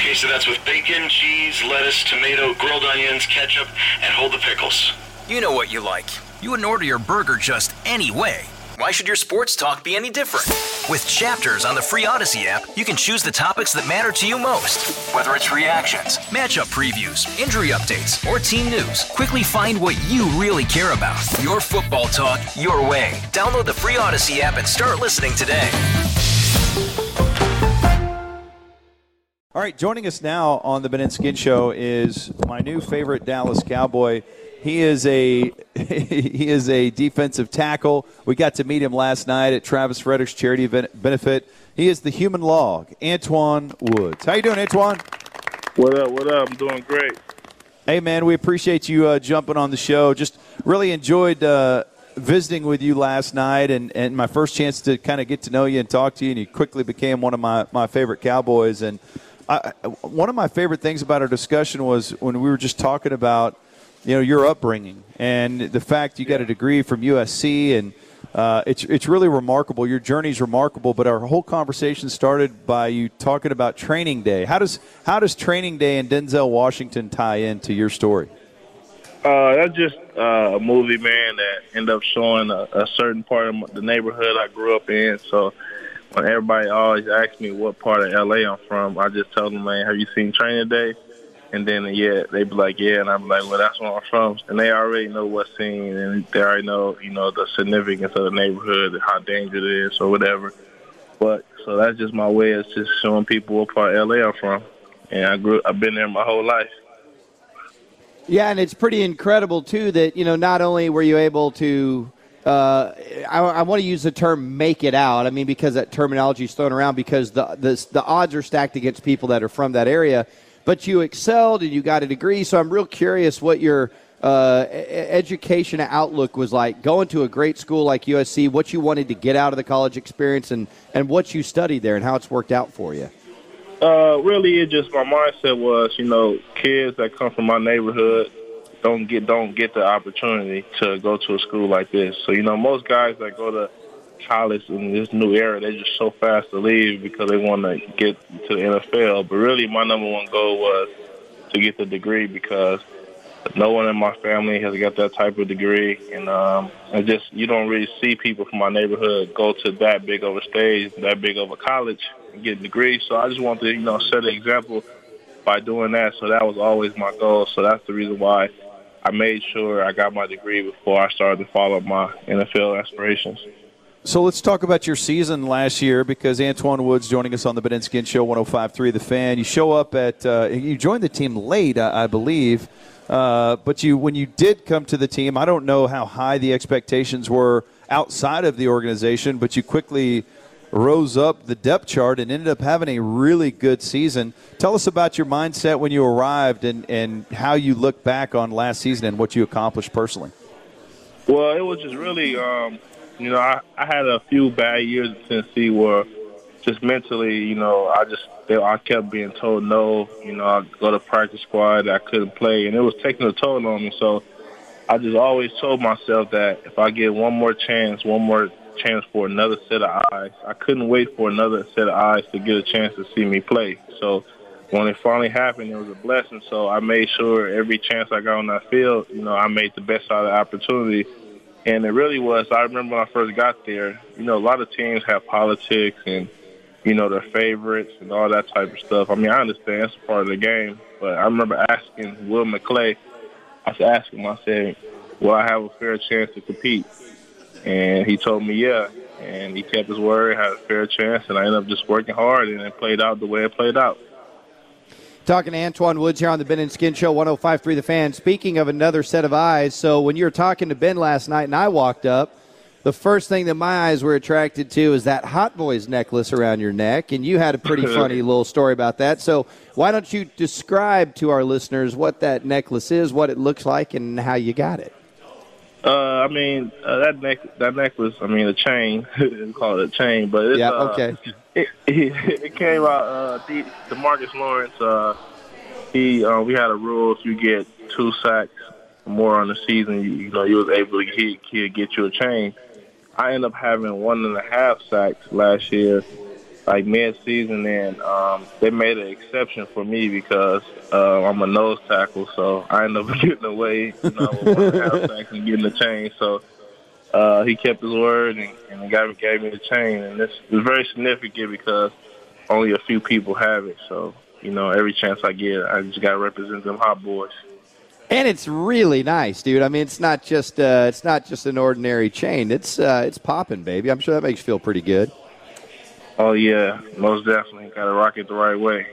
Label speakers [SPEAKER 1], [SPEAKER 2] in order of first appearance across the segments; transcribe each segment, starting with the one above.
[SPEAKER 1] Okay, so that's with bacon, cheese, lettuce, tomato, grilled onions, ketchup, and hold the pickles.
[SPEAKER 2] You know what you like. You wouldn't order your burger just any way. Why should your sports talk be any different? With Chapters on the free Odyssey app, you can choose the topics that matter to you most. Whether it's reactions, matchup previews, injury updates, or team news, quickly find what you really care about. Your football talk, your way. Download the free Odyssey app and start listening today.
[SPEAKER 3] All right, joining us now on the Ben and Skin Show is my new favorite Dallas Cowboy. He is a defensive tackle. We got to meet him last night at Travis Frederick's charity benefit. He is the human log, Antwaun Woods. How you doing, Antwaun?
[SPEAKER 4] What up? What up? I'm doing great.
[SPEAKER 3] Hey, man, we appreciate you jumping on the show. Just really enjoyed visiting with you last night and my first chance to kind of get to know you and talk to you, and you quickly became one of my favorite Cowboys. And one of my favorite things about our discussion was when we were just talking about your upbringing and the fact you got a degree from USC, and it's really remarkable. Your journey's remarkable, but our whole conversation started by you talking about Training Day. How does Training Day and Denzel Washington tie into your story?
[SPEAKER 4] That's just a movie, man, that ended up showing a certain part of the neighborhood I grew up in. So when everybody always asks me what part of L.A. I'm from, I just tell them, man, have you seen Training Day? And then, they be like, yeah, and I'm like, well, that's where I'm from. And they already know what scene, and they already know, the significance of the neighborhood, how dangerous it is or whatever. But so that's just my way of just showing people what part of LA I'm from. And I've been there my whole life.
[SPEAKER 5] Yeah, and it's pretty incredible, too, that, not only were you able to I want to use the term make it out. I mean, because that terminology is thrown around because the odds are stacked against people that are from that area. But you excelled and you got a degree, so I'm real curious what your education outlook was like, going to a great school like USC, what you wanted to get out of the college experience, and what you studied there and how it's worked out for you.
[SPEAKER 4] Really, it just my mindset was, kids that come from my neighborhood don't get the opportunity to go to a school like this. So, most guys that go to college in this new era, they're just so fast to leave because they want to get to the NFL. But really, my number one goal was to get the degree because no one in my family has got that type of degree. And you don't really see people from my neighborhood go to that big of a stage, that big of a college and get a degree. So I just wanted to, set an example by doing that. So that was always my goal. So that's the reason why I made sure I got my degree before I started to follow my NFL aspirations.
[SPEAKER 3] So let's talk about your season last year, because Antwaun Woods joining us on the Ben and Skin Show, 105.3 The Fan. You show up you joined the team late, I believe, but when you did come to the team, I don't know how high the expectations were outside of the organization, but you quickly rose up the depth chart and ended up having a really good season. Tell us about your mindset when you arrived and how you look back on last season and what you accomplished personally.
[SPEAKER 4] Well, it was just really I had a few bad years in Tennessee where just mentally, I kept being told no. I go to practice squad, I couldn't play, and it was taking a toll on me. So I just always told myself that if I get one more chance for another set of eyes, I couldn't wait for another set of eyes to get a chance to see me play. So when it finally happened, it was a blessing. So I made sure every chance I got on that field, I made the best out of the opportunity. And it really was. I remember when I first got there, a lot of teams have politics and, their favorites and all that type of stuff. I mean, I understand that's a part of the game. But I remember asking Will McClay, I said, will I have a fair chance to compete? And he told me, yeah. And he kept his word, had a fair chance, and I ended up just working hard, and it played out the way it played out.
[SPEAKER 5] Talking to Antwaun Woods here on the Ben and Skin Show, 105.3 The Fan. Speaking of another set of eyes, so when you were talking to Ben last night and I walked up, the first thing that my eyes were attracted to is that Hot Boys necklace around your neck, and you had a pretty funny little story about that. So why don't you describe to our listeners what that necklace is, what it looks like, and how you got it?
[SPEAKER 4] That necklace, the chain, we call it a chain, but it's,
[SPEAKER 5] okay.
[SPEAKER 4] It came out, DeMarcus Lawrence, we had a rule, if you get 2 sacks or more on the season, you was able to get you a chain. I ended up having 1.5 sacks last year, like mid-season, and they made an exception for me because I'm a nose tackle, so I ended up getting away, with 1.5 sacks and getting the chain. So he kept his word and the guy gave me the chain, and this is very significant because only a few people have it. So every chance I get, I just got to represent them Hot Boys.
[SPEAKER 5] And it's really nice, dude. I mean, it's not just an ordinary chain. It's popping, baby. I'm sure that makes you feel pretty good.
[SPEAKER 4] Oh yeah, most definitely. Got to rock it the right way.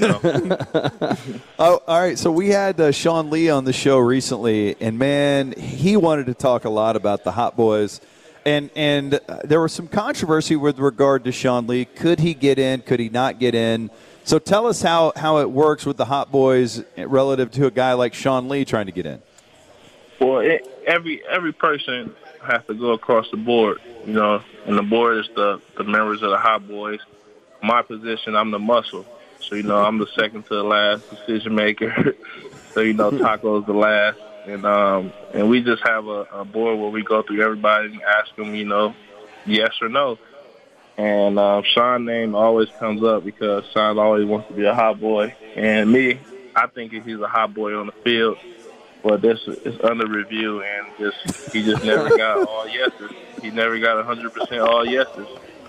[SPEAKER 3] Oh, all right. So we had Sean Lee on the show recently, and man, he wanted to talk a lot about the Hot Boys, and there was some controversy with regard to Sean Lee. Could he get in? Could he not get in? So tell us how it works with the Hot Boys relative to a guy like Sean Lee trying to get in.
[SPEAKER 4] Well, every person has to go across the board, and the board is the members of the Hot Boys. My position, I'm the muscle. So, I'm the second to the last decision maker. So, Taco's the last. And we just have a board where we go through everybody and ask them, yes or no. And Sean's name always comes up because Sean always wants to be a Hot Boy. And me, I think he's a Hot Boy on the field. But this is under review, and he just never got all yeses. He never got 100% all yeses.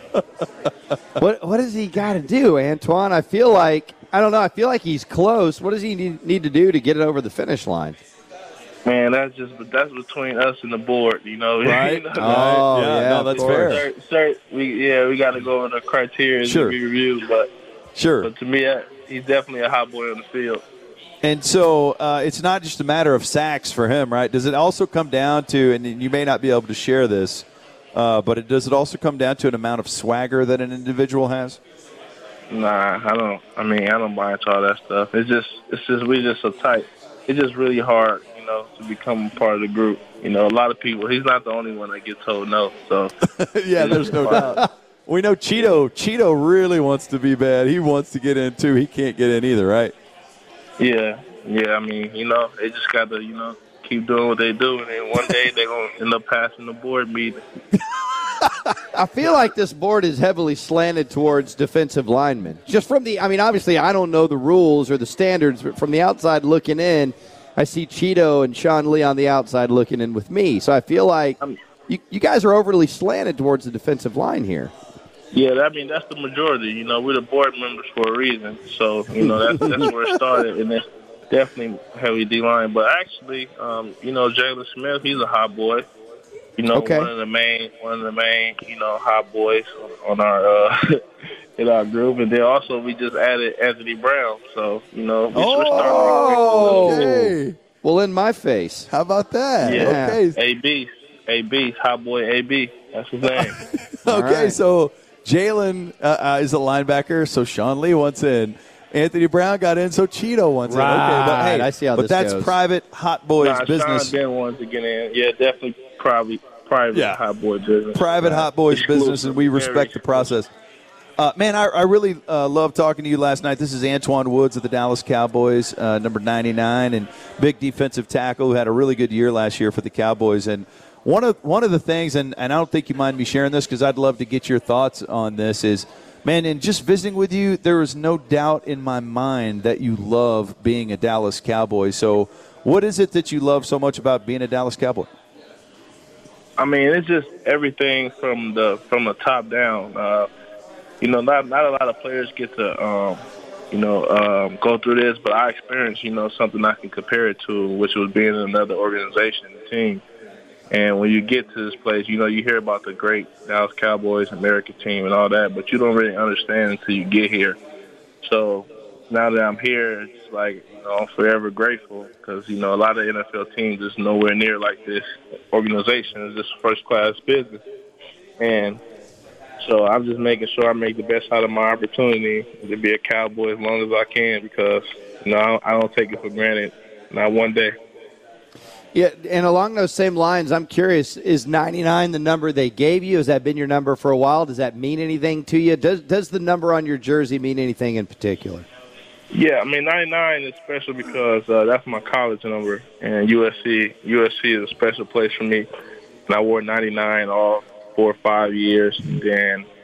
[SPEAKER 5] What does he got to do, Antoine? I feel like he's close. What does he need to do to get it over the finish line?
[SPEAKER 4] Man, that's between us and the board,
[SPEAKER 3] Right?
[SPEAKER 5] Oh, yeah,
[SPEAKER 3] no, that's fair.
[SPEAKER 4] Sir, we got to go over the criteria to be reviewed, but to me, he's definitely a Hot Boy on the field.
[SPEAKER 3] And so it's not just a matter of sacks for him, right? Does it also come down to, and you may not be able to share this, but does it also come down to an amount of swagger that an individual has?
[SPEAKER 4] Nah, I don't buy into all that stuff. We just so tight. It's just really hard, to become a part of the group. A lot of people. He's not the only one that gets told no. So
[SPEAKER 3] yeah, there's no doubt. We know Cheeto. Cheeto really wants to be bad. He wants to get in too. He can't get in either, right?
[SPEAKER 4] Yeah. They just got to, keep doing what they do, and then one day they're going to end up passing the board meeting.
[SPEAKER 5] I feel like this board is heavily slanted towards defensive linemen. Just from obviously I don't know the rules or the standards, but from the outside looking in, I see Cheeto and Sean Lee on the outside looking in with me. So I feel like you guys are overly slanted towards the defensive line here.
[SPEAKER 4] Yeah, that's the majority. We're the board members for a reason. So, that's where it started, and it's definitely heavy D-line. But actually, Jalen Smith, he's a Hot Boy.
[SPEAKER 5] Okay.
[SPEAKER 4] one of the main, Hot Boys on our in our group. And then also we just added Anthony Brown. So, we're starting.
[SPEAKER 3] Okay.
[SPEAKER 5] Well, in my face.
[SPEAKER 3] How about that?
[SPEAKER 4] Yeah.
[SPEAKER 3] Okay.
[SPEAKER 4] AB, Hot Boy AB. That's his name.
[SPEAKER 3] Okay,
[SPEAKER 5] right.
[SPEAKER 3] So Jalen is a linebacker, so Sean Lee wants in. Anthony Brown got in, so Cheeto wants in. Okay, but hey,
[SPEAKER 5] I see how this
[SPEAKER 3] that's
[SPEAKER 5] goes.
[SPEAKER 3] private Hot Boys business.
[SPEAKER 4] Sean didn't want to get in. Yeah, definitely private Hot Boy business.
[SPEAKER 3] Private Hot Boys business, and we respect the process. Man, I really loved talking to you last night. This is Antoine Woods of the Dallas Cowboys, number 99, and big defensive tackle who had a really good year last year for the Cowboys. And one of the things, and I don't think you mind me sharing this because I'd love to get your thoughts on this, is, man, in just visiting with you, there is no doubt in my mind that you love being a Dallas Cowboy. So what is it that you love so much about being a Dallas Cowboy?
[SPEAKER 4] It's just everything from the top down. Not a lot of players get to, go through this, but I experienced, something I can compare it to, which was being in another organization, team. And when you get to this place, you hear about the great Dallas Cowboys, American team, and all that, but you don't really understand until you get here. So now that I'm here, it's like, I'm forever grateful because, a lot of NFL teams is nowhere near like this organization. It's just first-class business. And so I'm just making sure I make the best out of my opportunity to be a Cowboy as long as I can because, I don't take it for granted, not one day.
[SPEAKER 5] Yeah, and along those same lines, I'm curious, is 99 the number they gave you? Has that been your number for a while? Does that mean anything to you? Does the number on your jersey mean anything in particular?
[SPEAKER 4] Yeah, 99 is special because that's my college number, and USC is a special place for me. And I wore 99 all 4 or 5 years. And then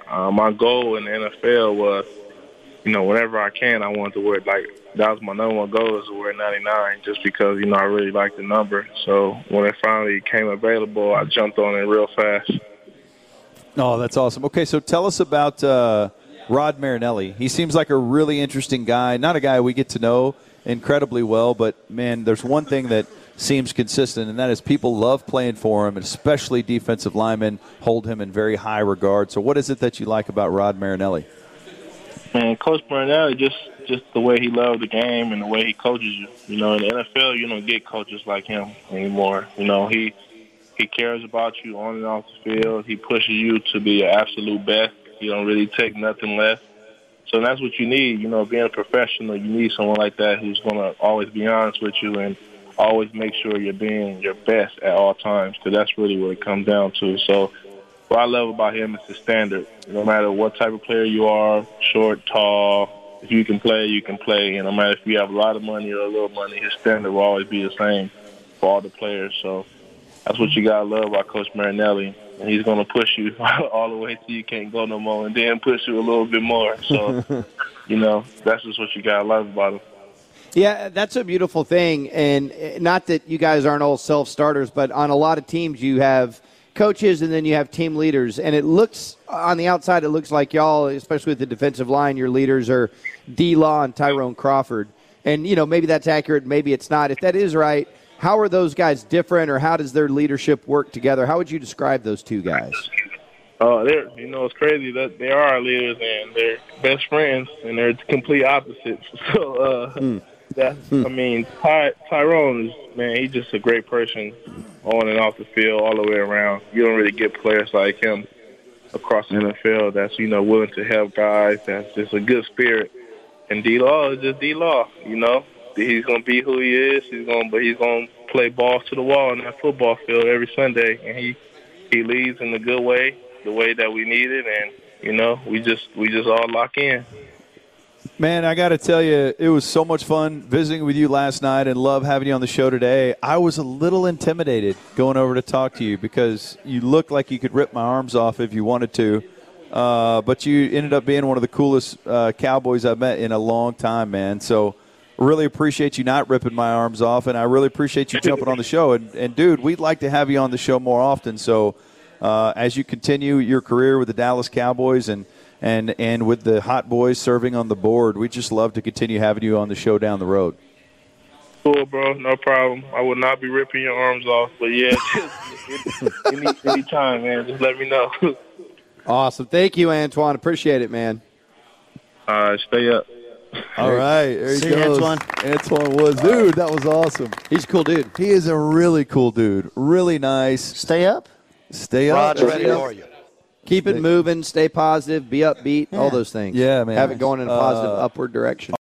[SPEAKER 4] my goal in the NFL was, whenever I can, I wanted to wear, that was my number one goal, is to wear 99, just because, I really like the number. So when it finally came available, I jumped on it real fast.
[SPEAKER 3] Oh, that's awesome. Okay, so tell us about Rod Marinelli. He seems like a really interesting guy, not a guy we get to know incredibly well, but, man, there's one thing that seems consistent, and that is people love playing for him, and especially defensive linemen hold him in very high regard. So what is it that you like about Rod Marinelli?
[SPEAKER 4] Man, Coach Marinelli, just the way he loved the game and the way he coaches you. In the NFL, you don't get coaches like him anymore. He cares about you on and off the field. He pushes you to be your absolute best. He don't really take nothing less. So that's what you need. Being a professional, you need someone like that who's going to always be honest with you and always make sure you're being your best at all times, because that's really what it comes down to. So what I love about him is his standard. No matter what type of player you are, short, tall, if you can play, you can play. And no matter if you have a lot of money or a little money, his standard will always be the same for all the players. So that's what you got to love about Coach Marinelli. And he's going to push you all the way till you can't go no more, and then push you a little bit more. So, that's just what you got to love about him.
[SPEAKER 5] Yeah, that's a beautiful thing. And not that you guys aren't all self-starters, but on a lot of teams you have coaches and then you have team leaders. And it looks, on the outside, it looks like y'all, especially with the defensive line, your leaders are D-Law and Tyrone Crawford. And, maybe that's accurate, maybe it's not. If that is right, how are those guys different, or how does their leadership work together? How would you describe those two guys?
[SPEAKER 4] It's crazy that they are our leaders and they're best friends, and they're complete opposites. So, Tyrone is, man, he's just a great person on and off the field, all the way around. You don't really get players like him across the NFL that's, willing to help guys, that's just a good spirit. And D-Law is just D-Law, He's going to be who he is. But he's going to play balls to the wall in that football field every Sunday. And he leads in a good way, the way that we need it. And, we just all lock in.
[SPEAKER 3] Man, I got to tell you, it was so much fun visiting with you last night, and love having you on the show today. I was a little intimidated going over to talk to you because you looked like you could rip my arms off if you wanted to. But you ended up being one of the coolest Cowboys I've met in a long time, man. So really appreciate you not ripping my arms off, and I really appreciate you jumping on the show. And dude, we'd like to have you on the show more often. So as you continue your career with the Dallas Cowboys and with the Hot Boys serving on the board, we'd just love to continue having you on the show down the road.
[SPEAKER 4] Cool, bro. No problem. I will not be ripping your arms off. But, yeah, any time, man. Just let me know.
[SPEAKER 5] Awesome. Thank you, Antoine. Appreciate it, man.
[SPEAKER 4] Stay up.
[SPEAKER 3] All right. There he goes.
[SPEAKER 6] Antoine.
[SPEAKER 3] Antoine Woods. Dude, that was awesome.
[SPEAKER 5] He's a cool dude.
[SPEAKER 3] He is a really cool dude. Really nice.
[SPEAKER 6] Stay up.
[SPEAKER 3] Stay up.
[SPEAKER 6] Rod's ready for you.
[SPEAKER 5] Keep it moving, stay positive, be upbeat, all those things.
[SPEAKER 3] Yeah, man.
[SPEAKER 5] Have it going in a positive, upward direction.